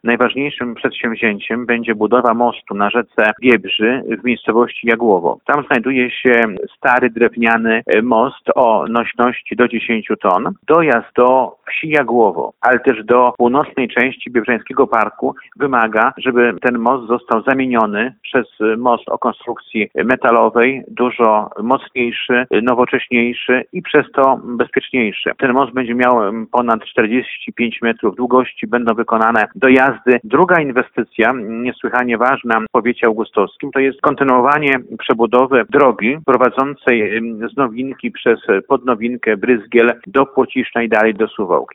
najważniejszym przedsięwzięciem będzie budowa mostu na rzece Biebrzy w miejscowości Jagłowo. Tam znajduje się stary drewniany most o nośności do 10 ton. Dojazd do wsi Jagłowo, ale też do północnej części Biebrzańskiego Parku wymaga, żeby ten most został zamieniony przez most o konstrukcji metalowej, dużo mocniejszy, nowocześniejszy i przez to bezpieczniejszy. Ten most będzie miał ponad 45 metrów długości, będą wykonane dojazdy. Druga inwestycja, niesłychanie ważna w powiecie augustowskim, to jest kontynuowanie przebudowy drogi prowadzącej z Nowinki przez Podnowinkę, Bryzgiel do Płociszna i dalej do Suwałki.